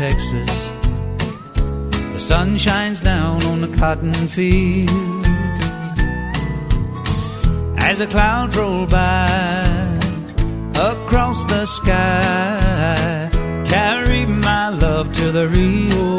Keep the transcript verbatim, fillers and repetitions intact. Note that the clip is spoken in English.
Texas. The sun shines down on the cotton field as the clouds roll by across the sky. Carry my love to the Rio